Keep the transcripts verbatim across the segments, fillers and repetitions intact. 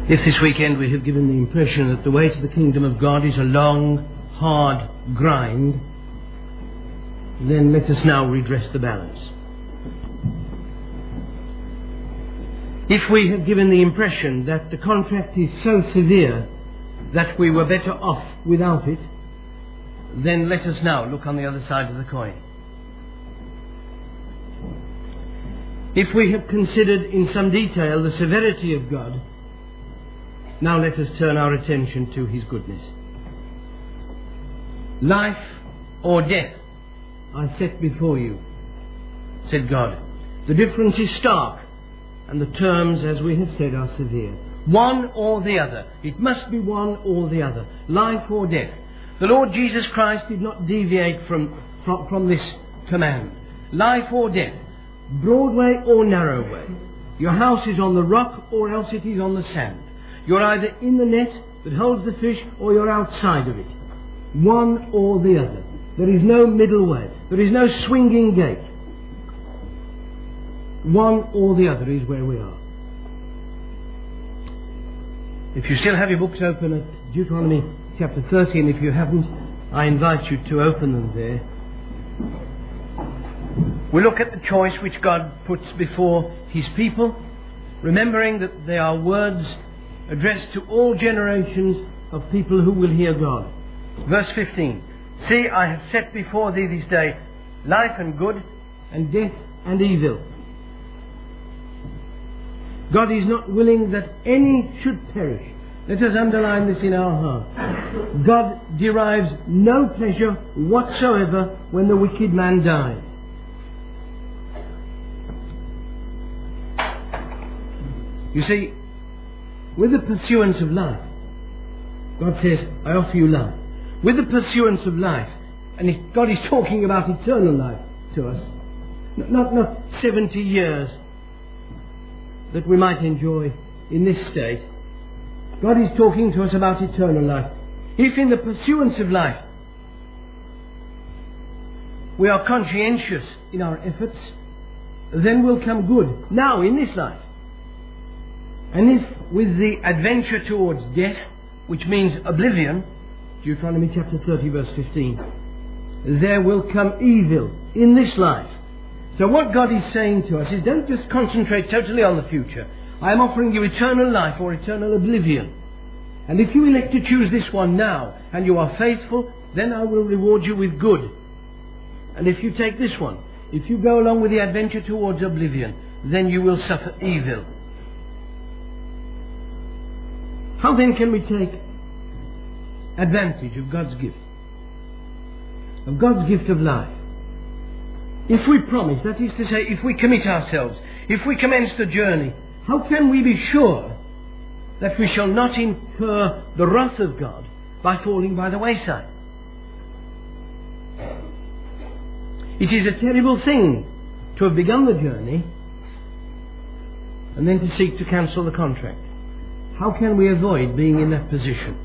If this weekend we have given the impression that the way to the kingdom of God is a long, hard grind, then let us now redress the balance. If we have given the impression that the contract is so severe that we were better off without it, then let us now look on the other side of the coin. If we have considered in some detail the severity of God, now let us turn our attention to his goodness. Life or death I set before you, said God. The difference is stark, and the terms, as we have said, are severe. One or the other. It must be one or the other. Life or death. The Lord Jesus Christ did not deviate from, from, from this command. Life or death. Broad way or narrow way. Your house is on the rock or else it is on the sand. You're either in the net that holds the fish or you're outside of it. One or the other. There is no middle way. There is no swinging gate. One or the other is where we are. If you still have your books open at Deuteronomy chapter thirty, and if you haven't, I invite you to open them there. We look at the choice which God puts before his people, remembering that they are words addressed to all generations of people who will hear God. Verse fifteen. See, I have set before thee this day life and good, and death and evil. God is not willing that any should perish. Let us underline this in our hearts. God derives no pleasure whatsoever when the wicked man dies. You see, with the pursuance of life, God says, I offer you life. With the pursuance of life, and if God is talking about eternal life to us, not, not seventy years that we might enjoy in this state. God is talking to us about eternal life. If in the pursuance of life we are conscientious in our efforts, then will come good now in this life. And if with the adventure towards death, which means oblivion, Deuteronomy chapter thirty verse fifteen, there will come evil in this life. So what God is saying to us is, don't just concentrate totally on the future. I am offering you eternal life or eternal oblivion. And if you elect to choose this one now, and you are faithful, then I will reward you with good. And if you take this one, if you go along with the adventure towards oblivion, then you will suffer evil. How then can we take advantage of God's gift? Of God's gift of life? If we promise, that is to say, if we commit ourselves, if we commence the journey, how can we be sure that we shall not incur the wrath of God by falling by the wayside? It is a terrible thing to have begun the journey and then to seek to cancel the contract. How can we avoid being in that position?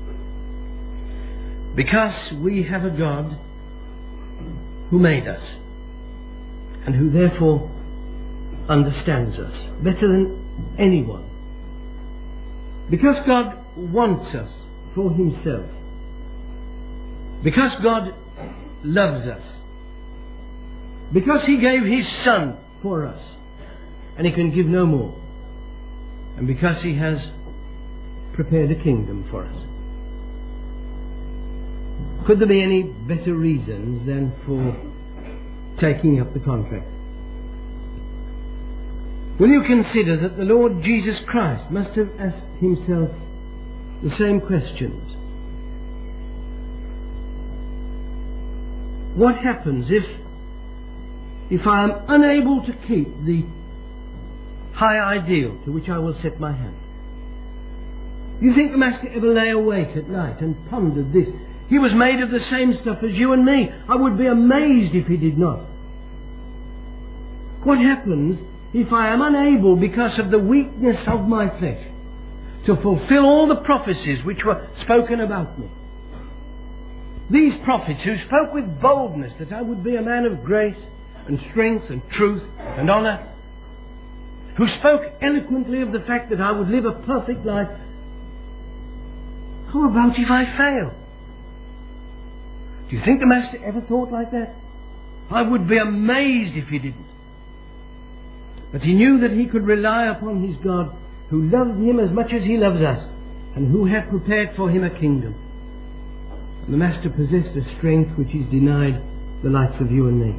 Because we have a God who made us, and who therefore understands us better than anyone. Because God wants us for himself. Because God loves us. Because he gave his Son for us, and he can give no more. And because he has prepared a kingdom for us. Could there be any better reasons than for taking up the contract? Will you consider that the Lord Jesus Christ must have asked himself the same questions? What happens if if I am unable to keep the high ideal to which I will set my hand? Do you think the Master ever lay awake at night and pondered this? He was made of the same stuff as you and me. I would be amazed if he did not. What happens if I am unable, because of the weakness of my flesh, to fulfill all the prophecies which were spoken about me? These prophets who spoke with boldness that I would be a man of grace and strength and truth and honour, who spoke eloquently of the fact that I would live a perfect life. How about if I fail? Do you think the Master ever thought like that? I would be amazed if he didn't. But he knew that he could rely upon his God, who loved him as much as he loves us, and who had prepared for him a kingdom. And the Master possessed a strength which is denied the likes of you and me.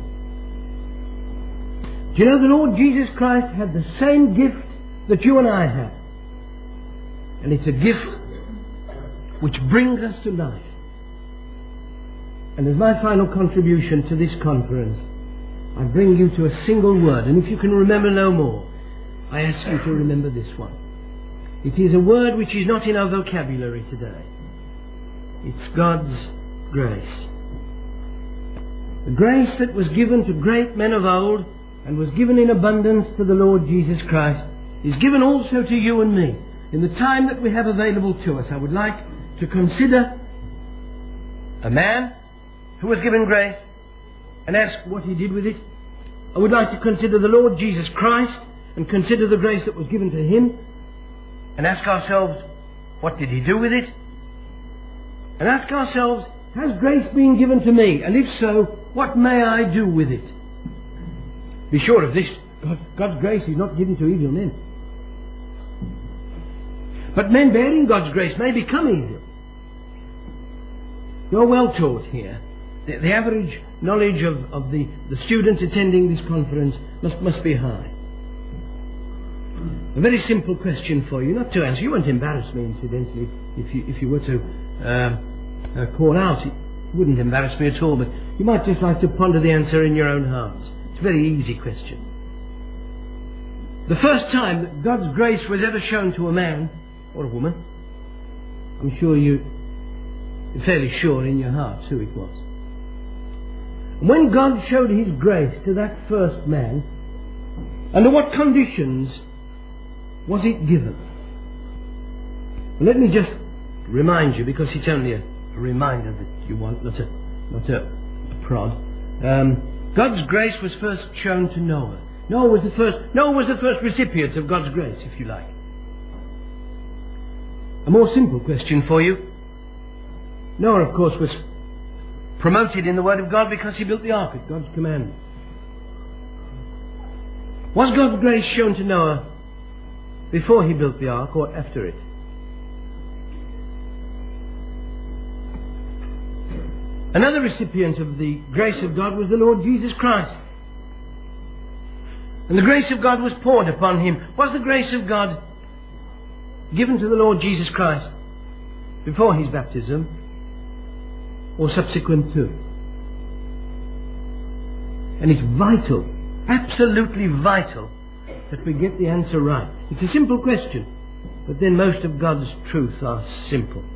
Do you know the Lord Jesus Christ had the same gift that you and I have? And it's a gift which brings us to life. And as my final contribution to this conference, I bring you to a single word. And if you can remember no more, I ask you to remember this one. It is a word which is not in our vocabulary today. It's God's grace. The grace that was given to great men of old and was given in abundance to the Lord Jesus Christ is given also to you and me. In the time that we have available to us, I would like to consider a man who was given grace and ask what he did with it. I would like to consider the Lord Jesus Christ and consider the grace that was given to him and ask ourselves, what did he do with it? And ask ourselves, has grace been given to me? And if so, what may I do with it? Be sure of this, God, God's grace is not given to evil men. But men bearing God's grace may become evil. You're well taught here. The, the average knowledge of, of the, the students attending this conference must, must be high. A very simple question for you, not to answer. You won't embarrass me, incidentally, if you, if you were to uh, uh, call out. It wouldn't embarrass me at all, but you might just like to ponder the answer in your own hearts. It's a very easy question. The first time that God's grace was ever shown to a man or a woman, I'm sure you, you're fairly sure in your hearts who it was. And when God showed his grace to that first man, under what conditions was it given? Well, let me just remind you, because it's only a, a reminder that you want, not a, not a, a prod. Um, God's grace was first shown to Noah. Noah was the first, Noah was the first recipient of God's grace, if you like. A more simple question for you. Noah, of course, was promoted in the Word of God because he built the ark at God's command. Was God's grace shown to Noah before he built the ark or after it? Another recipient of the grace of God was the Lord Jesus Christ. And the grace of God was poured upon him. Was the grace of God given to the Lord Jesus Christ before his baptism or subsequent to? And it's vital, absolutely vital, that we get the answer right. It's a simple question, but then most of God's truths are simple.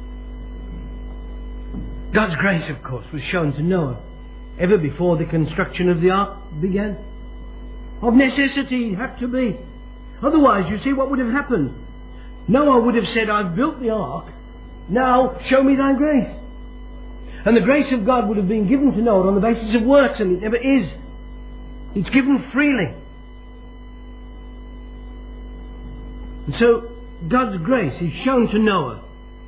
God's grace, of course, was shown to Noah ever before the construction of the ark began. Of necessity, it had to be. Otherwise, you see, what would have happened? Noah would have said, I've built the ark, now show me thy grace. And the grace of God would have been given to Noah on the basis of works, and it never is. It's given freely. And so, God's grace is shown to Noah.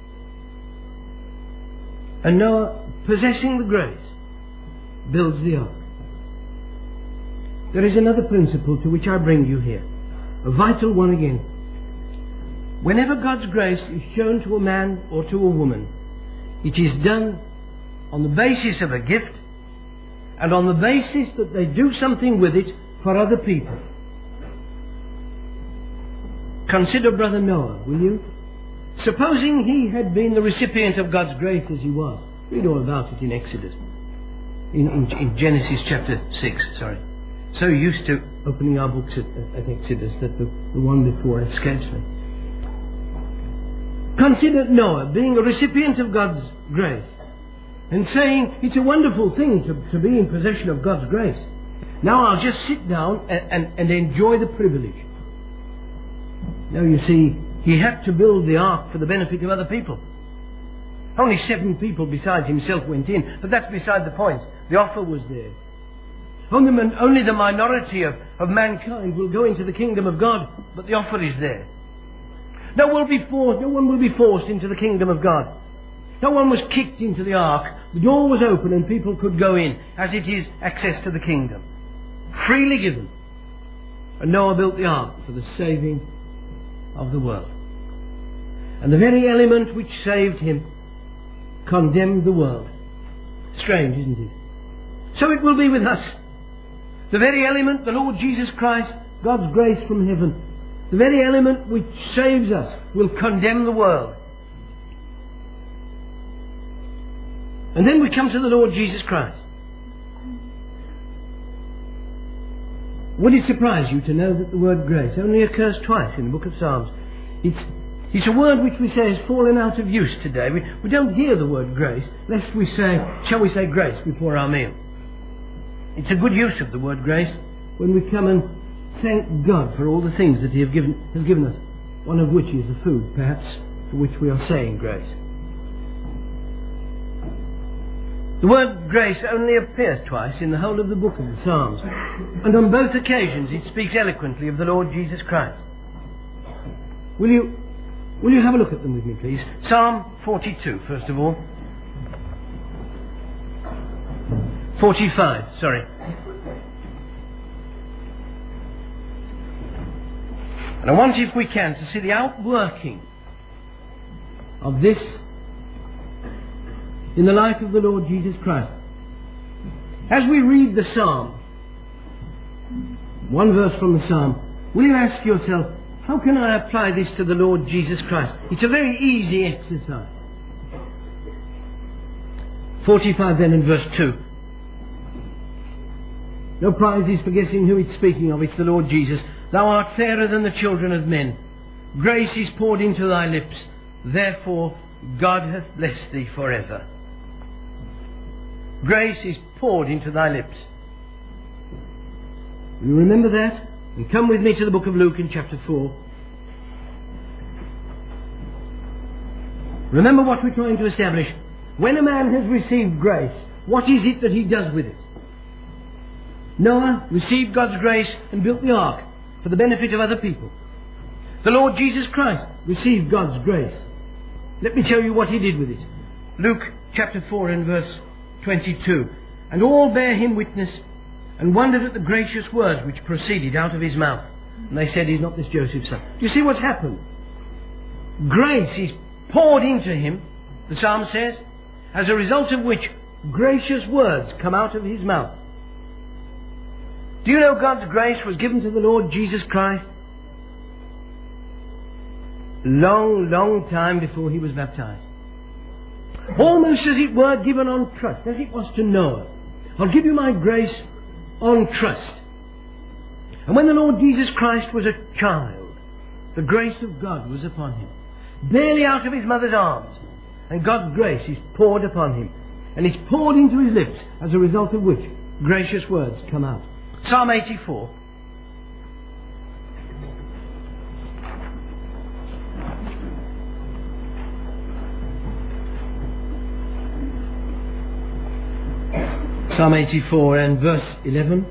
And Noah, possessing the grace, builds the ark. There is another principle to which I bring you here, a vital one again. Whenever God's grace is shown to a man or to a woman, it is done on the basis of a gift and on the basis that they do something with it for other people. Consider Brother Noah, will you? Supposing he had been the recipient of God's grace as he was. Read all about it in Exodus. In, in, in Genesis chapter six, sorry. So used to opening our books at, at Exodus that the, the one before escapes me. Consider Noah being a recipient of God's grace and saying, it's a wonderful thing to, to be in possession of God's grace. Now I'll just sit down and, and, and enjoy the privilege. Now you see, he had to build the ark for the benefit of other people. Only seven people besides himself went in, but that's beside the point. The offer was there. Only, only the minority of, of mankind will go into the kingdom of God, but the offer is there. No one will be forced, no one will be forced into the kingdom of God. No one was kicked into the ark. The door was open and people could go in, as it is access to the kingdom. Freely given. And Noah built the ark for the saving of the world. And the very element which saved him condemned the world. Strange, isn't it? So it will be with us. The very element, the Lord Jesus Christ, God's grace from heaven, the very element which saves us will condemn the world. And then we come to the Lord Jesus Christ. Would it surprise you to know that the word grace only occurs twice in the book of Psalms? It's, it's a word which we say has fallen out of use today. We, we don't hear the word grace, lest we say, shall we say grace before our meal? It's a good use of the word grace when we come and thank God for all the things that He have given, has given us, one of which is the food, perhaps, for which we are saying grace. The word grace only appears twice in the whole of the book of the Psalms, and on both occasions it speaks eloquently of the Lord Jesus Christ. Will you, will you have a look at them with me, please? Psalm forty-two, first of all. forty-five, sorry. And I want, if we can, to see the outworking of this in the life of the Lord Jesus Christ. As we read the Psalm, one verse from the Psalm, will you ask yourself, how can I apply this to the Lord Jesus Christ? It's a very easy exercise. forty-five then in verse two. No prizes for guessing who it's speaking of. It's the Lord Jesus. Thou art fairer than the children of men. Grace is poured into thy lips. Therefore God hath blessed thee forever. Grace is poured into thy lips. You remember that? And come with me to the book of Luke in chapter four. Remember what we're trying to establish. When a man has received grace, what is it that he does with it? Noah received God's grace and built the ark for the benefit of other people. The Lord Jesus Christ received God's grace. Let me tell you what he did with it. Luke chapter four and verse twenty-two. And all bare him witness, and wondered at the gracious words which proceeded out of his mouth. And they said, is not this Joseph's son? Do you see what's happened? Grace is poured into him, the psalm says, as a result of which gracious words come out of his mouth. Do you know God's grace was given to the Lord Jesus Christ long, long time before he was baptized? Almost as it were given on trust, as it was to Noah. I'll give you my grace on trust. And when the Lord Jesus Christ was a child, the grace of God was upon him, barely out of his mother's arms, and God's grace is poured upon him, and it's poured into his lips, as a result of which gracious words come out. Psalm eighty-four. Psalm eighty-four and verse eleven.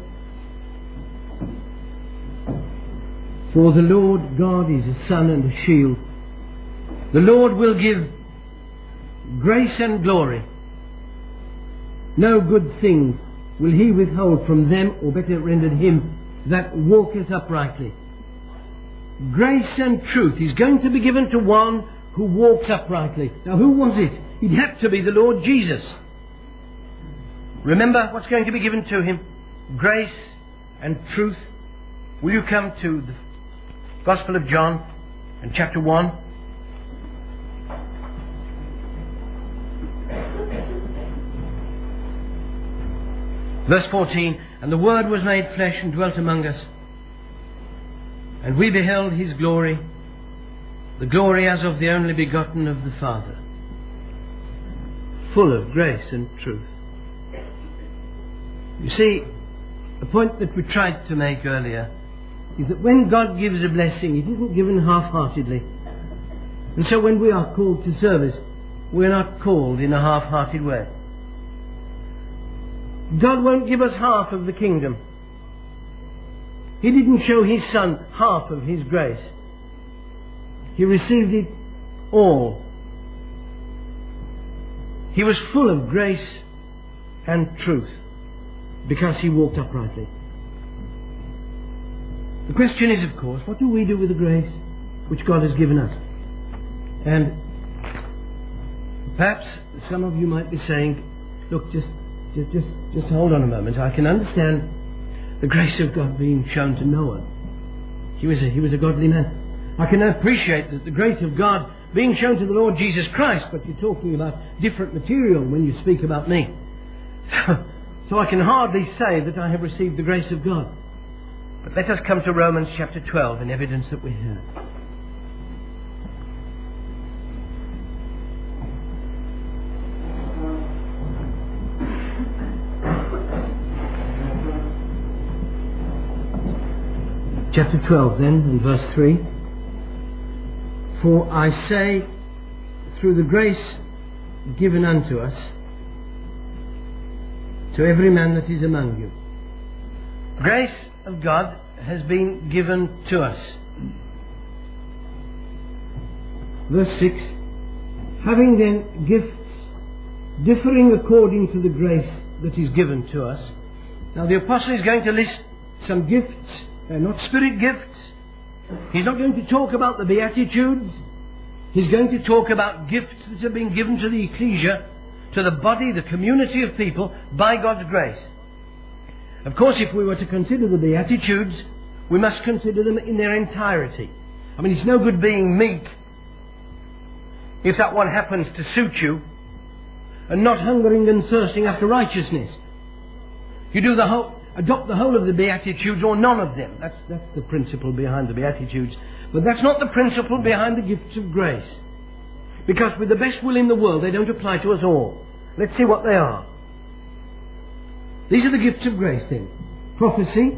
For the Lord God is a sun and a shield. The Lord will give grace and glory. No good thing will he withhold from them, or better rendered him, that walketh uprightly. Grace and truth is going to be given to one who walks uprightly. Now who was it? It had to be the Lord Jesus. Remember what's going to be given to him? Grace and truth. Will you come to the Gospel of John and chapter one? Verse fourteen, and the Word was made flesh and dwelt among us, and we beheld his glory, the glory as of the only begotten of the Father, full of grace and truth. You see, the point that we tried to make earlier is that when God gives a blessing, it isn't given half-heartedly. And so when we are called to service, we're not called in a half-hearted way. God won't give us half of the kingdom. He didn't show His Son half of His grace. He received it all. He was full of grace and truth because He walked uprightly. The question is, of course, what do we do with the grace which God has given us? And perhaps some of you might be saying, look, just, just, just, just hold on a moment. I can understand the grace of God being shown to Noah. He was a, he was a godly man. I can appreciate that the grace of God being shown to the Lord Jesus Christ, but you're talking about different material when you speak about me. So, so I can hardly say that I have received the grace of God. But let us come to Romans chapter twelve in evidence that we have. Chapter twelve then, and verse three. For I say, through the grace given unto us, to every man that is among you. Grace of God has been given to us. Verse six. Having then gifts differing according to the grace that is given to us. Now the apostle is going to list some gifts. They're not spirit gifts. He's not going to talk about the Beatitudes. He's going to talk about gifts that have been given to the ecclesia, to the body, the community of people, by God's grace. Of course, if we were to consider the Beatitudes, we must consider them in their entirety. I mean, it's no good being meek if that one happens to suit you, and not hungering and thirsting after righteousness. You do the whole... Adopt the whole of the Beatitudes or none of them. That's, that's the principle behind the Beatitudes. But that's not the principle behind the gifts of grace. Because with the best will in the world, they don't apply to us all. Let's see what they are. These are the gifts of grace then. Prophecy,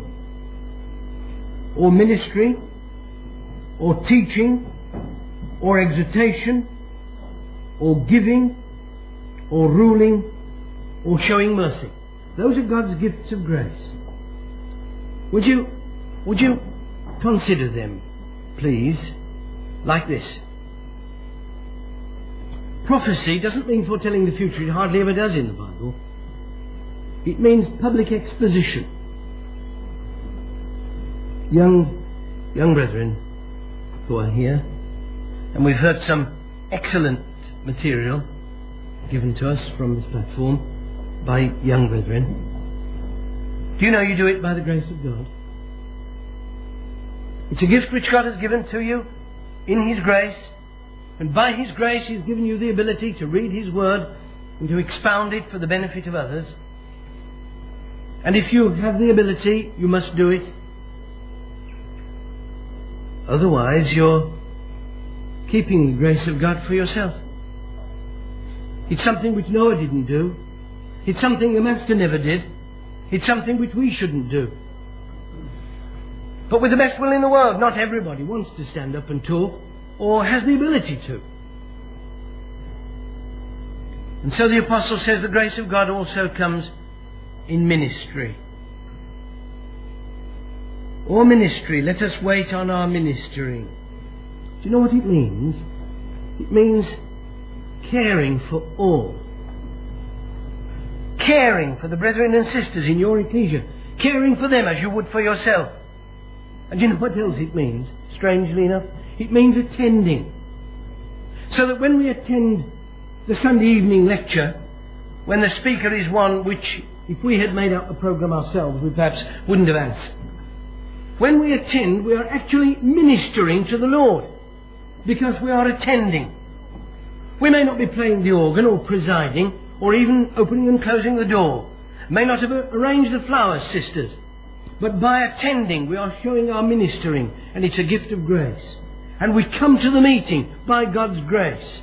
or ministry, or teaching, or exhortation, or giving, or ruling, or showing mercy. Those are God's gifts of grace. Would you, would you consider them, please, like this? Prophecy doesn't mean foretelling the future. It hardly ever does in the Bible. It means public exposition. Young, young brethren who are here, and we've heard some excellent material given to us from this platform by young brethren. Do you know you do it by the grace of God? It's a gift which God has given to you in His grace, and by His grace He's given you the ability to read His Word and to expound it for the benefit of others. And if you have the ability, you must do it. Otherwise, you're keeping the grace of God for yourself. It's something which Noah didn't do. It's something the Master never did. It's something which we shouldn't do. But with the best will in the world, not everybody wants to stand up and talk or has the ability to. And so the Apostle says the grace of God also comes in ministry. Or ministry, let us wait on our ministering. Do you know what it means? It means caring for all. Caring for the brethren and sisters in your ecclesia. Caring for them as you would for yourself. And you know what else it means? Strangely enough, it means attending. So that when we attend the Sunday evening lecture, when the speaker is one which, if we had made out the program ourselves, we perhaps wouldn't have asked. When we attend, we are actually ministering to the Lord, because we are attending. We may not be playing the organ or presiding, or even opening and closing the door. May not have arranged the flowers, sisters. But by attending, we are showing our ministering, and it's a gift of grace. And we come to the meeting by God's grace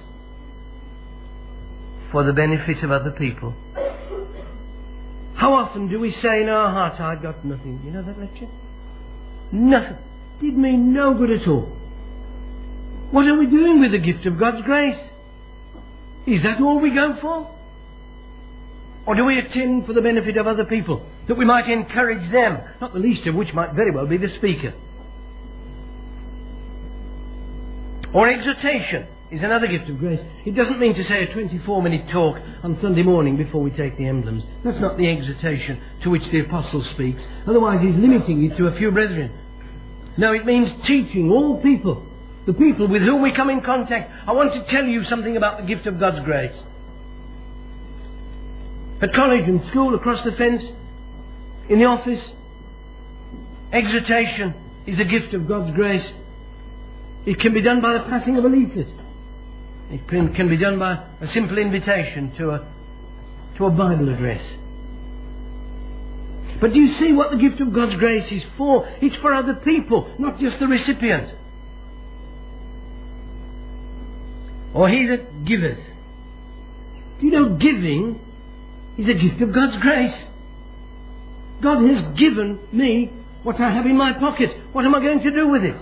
for the benefit of other people. How often do we say in our hearts, I got nothing? You know that lecture? Nothing. Did me no good at all. What are we doing with the gift of God's grace? Is that all we go for? Or do we attend for the benefit of other people, that we might encourage them, not the least of which might very well be the speaker? Or exhortation is another gift of grace. It doesn't mean to say a twenty-four minute talk on Sunday morning before we take the emblems. That's not the exhortation to which the apostle speaks. Otherwise he's limiting it to a few brethren. No, it means teaching all people, the people with whom we come in contact. I want to tell you something about the gift of God's grace. At college and school, across the fence, in the office, exhortation is a gift of God's grace. It can be done by the passing of a leaflet. It can, can be done by a simple invitation to a, to a Bible address. But do you see what the gift of God's grace is for? It's for other people, not just the recipient. Or he that giveth. Do you know giving is a gift of God's grace? God has given me what I have in my pocket. What am I going to do with it?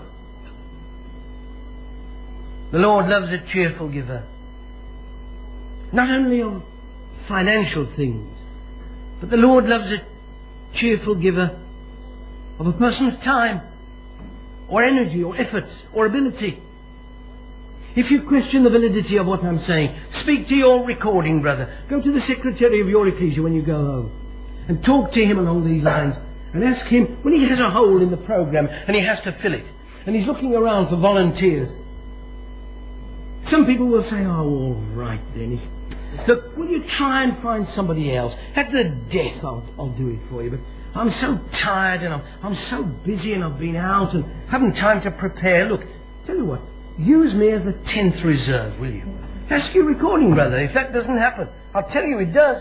The Lord loves a cheerful giver. Not only of financial things, but the Lord loves a cheerful giver of a person's time, or energy, or effort, or ability. If you question the validity of what I'm saying, speak to your recording brother. Go to the secretary of your ecclesia when you go home and talk to him along these lines, and ask him, when he has a hole in the program and he has to fill it, and he's looking around for volunteers. Some people will say, oh, all right then. Look, will you try and find somebody else? At the death, I'll, I'll do it for you. But I'm so tired and I'm, I'm so busy and I've been out and haven't time to prepare. Look, tell you what, use me as the tenth reserve, will you? Ask your recording brother if that doesn't happen. I'll tell you it does.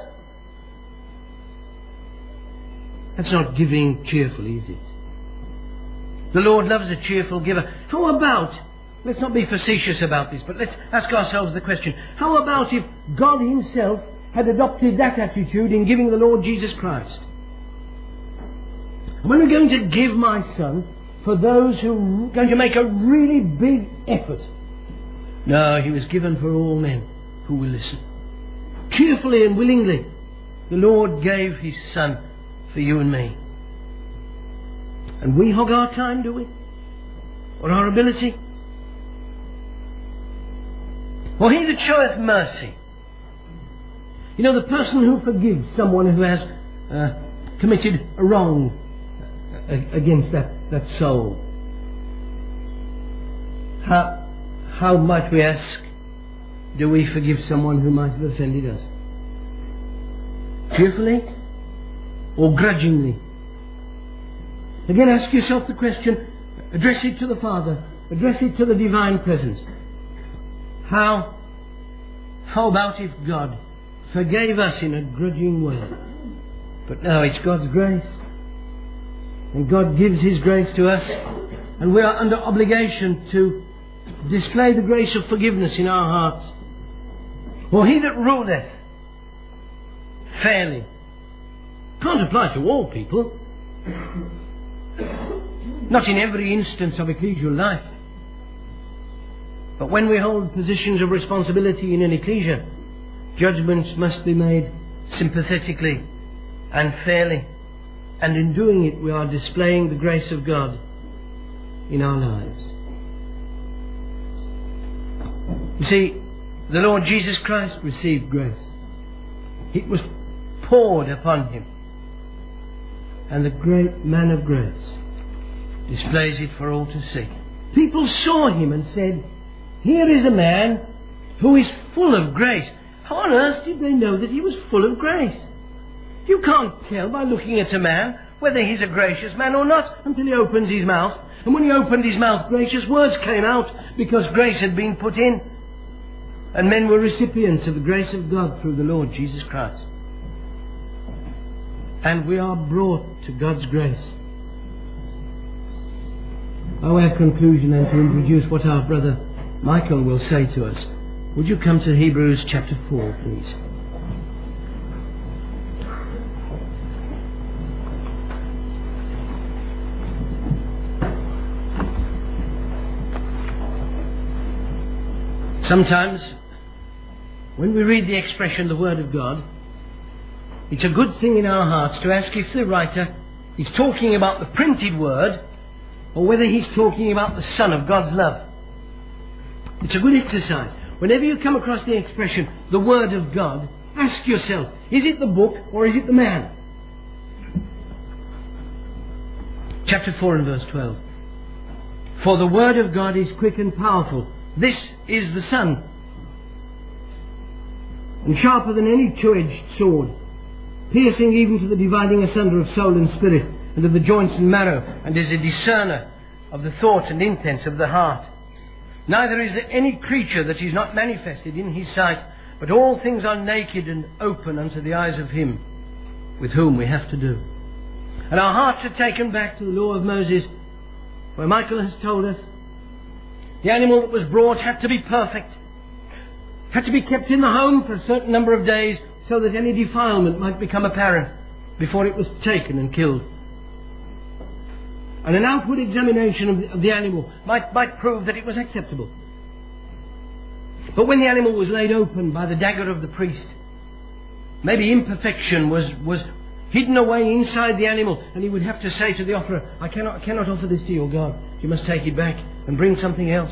That's not giving cheerfully, is it? The Lord loves a cheerful giver. How about, let's not be facetious about this, but let's ask ourselves the question, how about if God himself had adopted that attitude in giving the Lord Jesus Christ? I'm only going to give my son for those who are going to make a really big effort. No, he was given for all men who will listen. Cheerfully and willingly, the Lord gave his son for you and me. And we hog our time, do we? Or our ability? Or he that showeth mercy. You know, the person who forgives someone who has uh, committed a wrong against that, that soul. How, how might we ask, do we forgive someone who might have offended us? Cheerfully or grudgingly? Again, ask yourself the question, address it to the Father, address it to the divine presence. How, how about if God forgave us in a grudging way? But no, it's God's grace. And God gives his grace to us, and we are under obligation to display the grace of forgiveness in our hearts. Or he that ruleth fairly. Can't apply to all people. Not in every instance of ecclesial life. But when we hold positions of responsibility in an ecclesia, judgments must be made sympathetically and fairly. And in doing it, we are displaying the grace of God in our lives. You see, the Lord Jesus Christ received grace. It was poured upon him. And the great man of grace displays it for all to see. People saw him and said, here is a man who is full of grace. How on earth did they know that he was full of grace? You can't tell by looking at a man whether he's a gracious man or not until he opens his mouth. And when he opened his mouth, gracious words came out because grace had been put in. And men were recipients of the grace of God through the Lord Jesus Christ. And we are brought to God's grace. By way of conclusion, and to introduce what our brother Michael will say to us, would you come to Hebrews chapter four, please? Sometimes, when we read the expression, the Word of God, it's a good thing in our hearts to ask if the writer is talking about the printed word or whether he's talking about the Son of God's love. It's a good exercise. Whenever you come across the expression, the Word of God, ask yourself, is it the book or is it the man? Chapter four and verse twelve. For the Word of God is quick and powerful. This is the Son. And sharper than any two-edged sword, piercing even to the dividing asunder of soul and spirit, and of the joints and marrow, and is a discerner of the thoughts and intents of the heart. Neither is there any creature that is not manifested in his sight, but all things are naked and open unto the eyes of him with whom we have to do. And our hearts are taken back to the law of Moses, where Michael has told us the animal that was brought had to be perfect, had to be kept in the home for a certain number of days so that any defilement might become apparent before it was taken and killed. And an outward examination of the, of the animal might, might prove that it was acceptable. But when the animal was laid open by the dagger of the priest, maybe imperfection was, was hidden away inside the animal, and he would have to say to the offerer, I cannot, cannot offer this to your God. You must take it back and bring something else.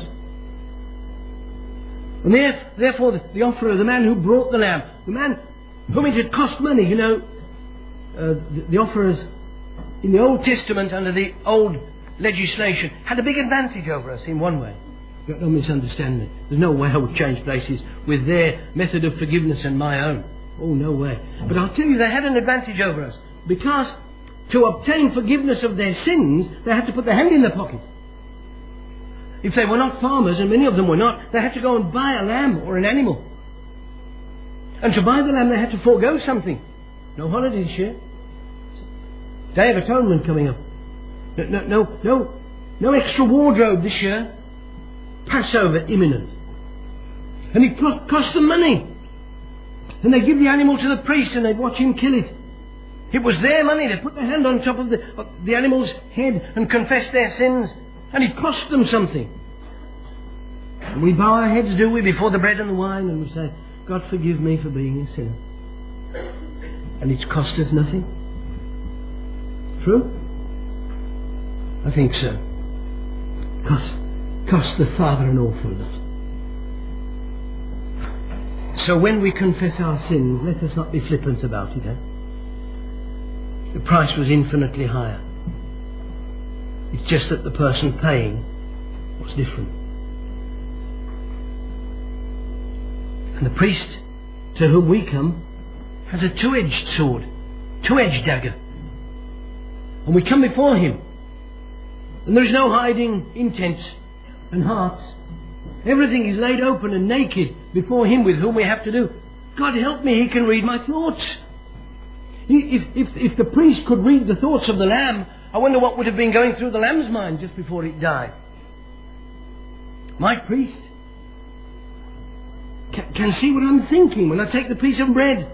And therefore the, the offerer, the man who brought the lamb, the man whom it had cost money, you know, uh, the, the offerers in the Old Testament under the old legislation had a big advantage over us in one way. Don't, don't misunderstand me. There's no way I would change places with their method of forgiveness and my own. Oh, no way. But I'll tell you, they had an advantage over us, because to obtain forgiveness of their sins, they had to put their hand in their pocket. If they were not farmers, and many of them were not, they had to go and buy a lamb or an animal. And to buy the lamb, they had to forego something. No holiday this year. Day of Atonement coming up. No, no, no, no, no extra wardrobe this year. Passover imminent. And it cost, cost them money. And they give the animal to the priest and they'd watch him kill it. It was their money. They put their hand on top of the, of the animal's head and confessed their sins. And it cost them something. And we bow our heads, do we, before the bread and the wine, and we say, God forgive me for being a sinner. And it's cost us nothing. True? I think so. Cost, cost the Father an awful lot. So when we confess our sins, let us not be flippant about it. Eh? The price was infinitely higher. It's just that the person paying was different. And the priest to whom we come has a two-edged sword, two-edged dagger. And we come before him. And there is no hiding intents and hearts. Everything is laid open and naked before him with whom we have to do. God help me, he can read my thoughts. If, if, if the priest could read the thoughts of the lamb, I wonder what would have been going through the lamb's mind just before it died. My priest can, can see what I'm thinking when I take the piece of bread.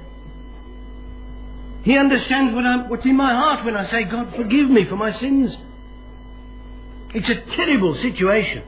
He understands what I'm, what's in my heart when I say, God, forgive me for my sins. It's a terrible situation.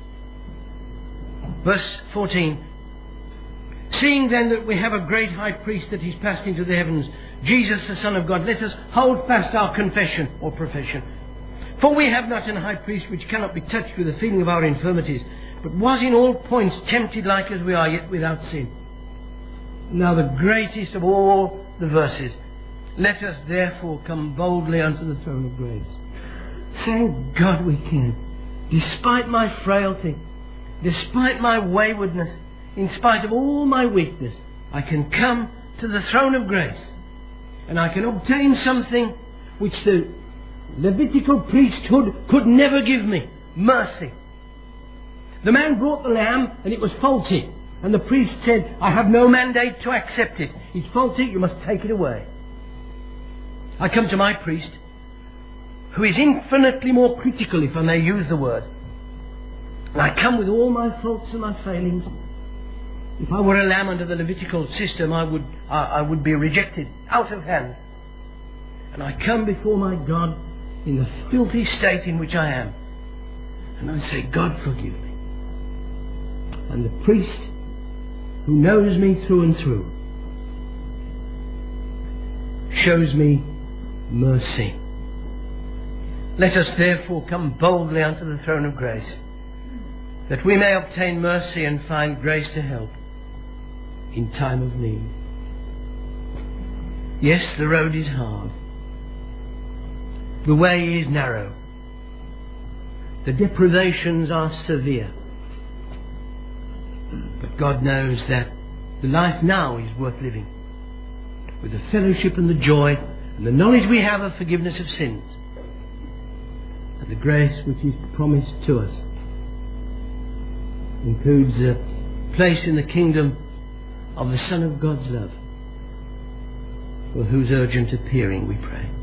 Verse fourteen. Seeing then that we have a great high priest that is passed into the heavens, Jesus the Son of God, let us hold fast our confession or profession. For we have not an high priest which cannot be touched with the feeling of our infirmities, but was in all points tempted like as we are, yet without sin. Now the greatest of all the verses. Let us therefore come boldly unto the throne of grace. Thank God we can. Despite my frailty, despite my waywardness, in spite of all my weakness, I can come to the throne of grace. And I can obtain something which the Levitical priesthood could never give me. Mercy. The man brought the lamb and it was faulty. And the priest said, I have no mandate to accept it. It's faulty, you must take it away. I come to my priest, who is infinitely more critical, if I may use the word. And I come with all my faults and my failings. If I were a lamb under the Levitical system, I would, I, I would be rejected, out of hand. And I come before my God in the filthy state in which I am. And I say, God, forgive me. And the priest, who knows me through and through, shows me mercy. Let us therefore come boldly unto the throne of grace, that we may obtain mercy and find grace to help in time of need. Yes, the road is hard. The way is narrow. The deprivations are severe. But God knows that the life now is worth living, with the fellowship and the joy and the knowledge we have of forgiveness of sins, and the grace which is promised to us includes a place in the kingdom of the Son of God's love, for whose urgent appearing we pray.